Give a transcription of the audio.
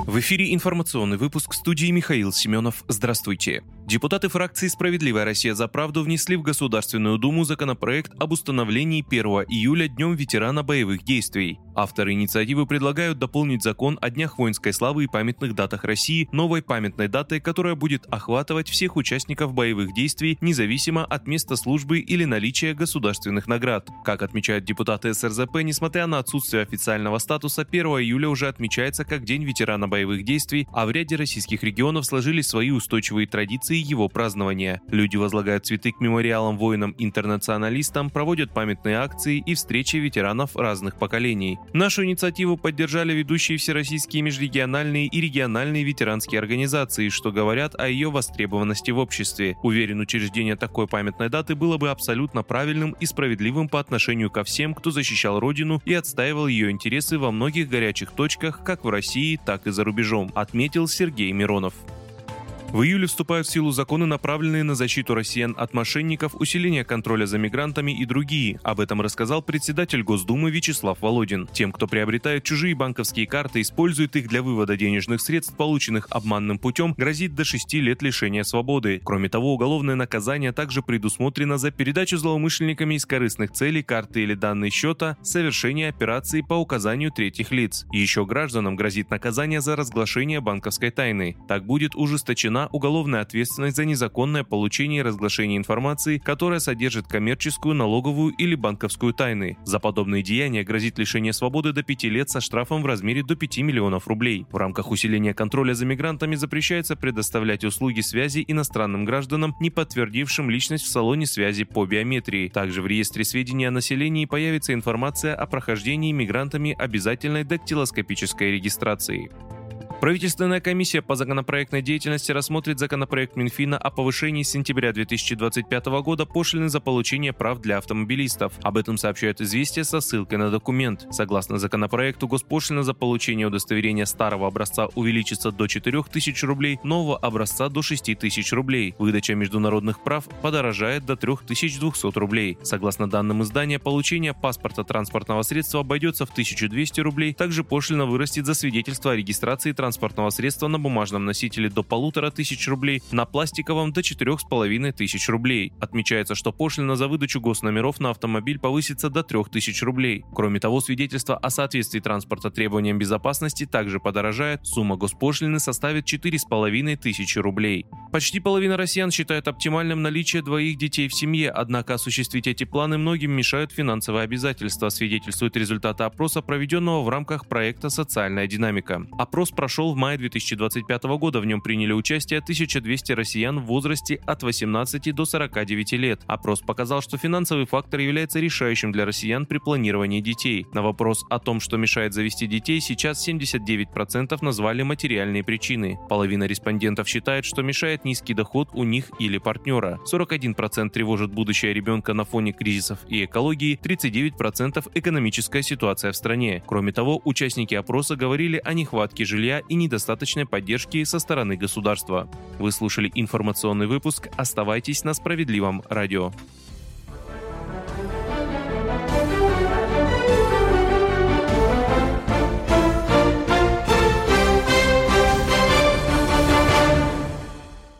В эфире информационный выпуск, в студии Михаил Семенов. Здравствуйте. Депутаты фракции «Справедливая Россия за правду» внесли в Государственную Думу законопроект об установлении 1 июля Днем ветерана боевых действий. Авторы инициативы предлагают дополнить закон о Днях воинской славы и памятных датах России новой памятной датой, которая будет охватывать всех участников боевых действий, независимо от места службы или наличия государственных наград. Как отмечают депутаты СРЗП, несмотря на отсутствие официального статуса, 1 июля уже отмечается как День ветерана боевых действий, а в ряде российских регионов сложились свои устойчивые традиции его празднования. Люди возлагают цветы к мемориалам воинам-интернационалистам, проводят памятные акции и встречи ветеранов разных поколений. Нашу инициативу поддержали ведущие всероссийские межрегиональные и региональные ветеранские организации, что говорят о ее востребованности в обществе. Уверен, учреждение такой памятной даты было бы абсолютно правильным и справедливым по отношению ко всем, кто защищал Родину и отстаивал ее интересы во многих горячих точках, как в России, так и за рубежом, отметил Сергей Миронов. В июле вступают в силу законы, направленные на защиту россиян от мошенников, усиление контроля за мигрантами и другие. Об этом рассказал председатель Госдумы Вячеслав Володин. Тем, кто приобретает чужие банковские карты, использует их для вывода денежных средств, полученных обманным путем, грозит до 6 лет лишения свободы. Кроме того, уголовное наказание также предусмотрено за передачу злоумышленниками из корыстных целей карты или данные счета, совершение операций по указанию третьих лиц. Еще гражданам грозит наказание за разглашение банковской тайны. Так будет ужесточена уголовная ответственность за незаконное получение и разглашение информации, которая содержит коммерческую, налоговую или банковскую тайны. За подобные деяния грозит лишение свободы до 5 лет со штрафом в размере до 5 миллионов рублей. В рамках усиления контроля за мигрантами запрещается предоставлять услуги связи иностранным гражданам, не подтвердившим личность в салоне связи по биометрии. Также в реестре сведений о населении появится информация о прохождении мигрантами обязательной дактилоскопической регистрации. Правительственная комиссия по законопроектной деятельности рассмотрит законопроект Минфина о повышении с сентября 2025 года пошлины за получение прав для автомобилистов. Об этом сообщают «Известия» со ссылкой на документ. Согласно законопроекту, госпошлина за получение удостоверения старого образца увеличится до 4 тысяч рублей, нового образца до 6 тысяч рублей. Выдача международных прав подорожает до 3200 рублей. Согласно данным издания, получение паспорта транспортного средства обойдется в 1200 рублей. Также пошлина вырастет за свидетельство о регистрации транспортного средства на бумажном носителе до 1500 рублей, на пластиковом до 4500 рублей. Отмечается, что пошлина за выдачу госномеров на автомобиль повысится до 3000 рублей. Кроме того, свидетельство о соответствии транспорта требованиям безопасности также подорожает. Сумма госпошлины составит 4500 рублей. Почти половина россиян считают оптимальным наличие 2 детей в семье, однако осуществить эти планы многим мешают финансовые обязательства, свидетельствуют результаты опроса, проведенного в рамках проекта «Социальная динамика». Опрос прошел в мае 2025 года. В нем приняли участие 1200 россиян в возрасте от 18 до 49 лет. Опрос показал, что финансовый фактор является решающим для россиян при планировании детей. На вопрос о том, что мешает завести детей, сейчас 79% назвали материальные причины. Половина респондентов считает, что мешает низкий доход у них или партнера. 41% тревожит будущее ребенка на фоне кризисов и экологии, 39% экономическая ситуация в стране. Кроме того, участники опроса говорили о нехватке жилья и недостаточной поддержки со стороны государства. Вы слушали информационный выпуск. Оставайтесь на Справедливом радио.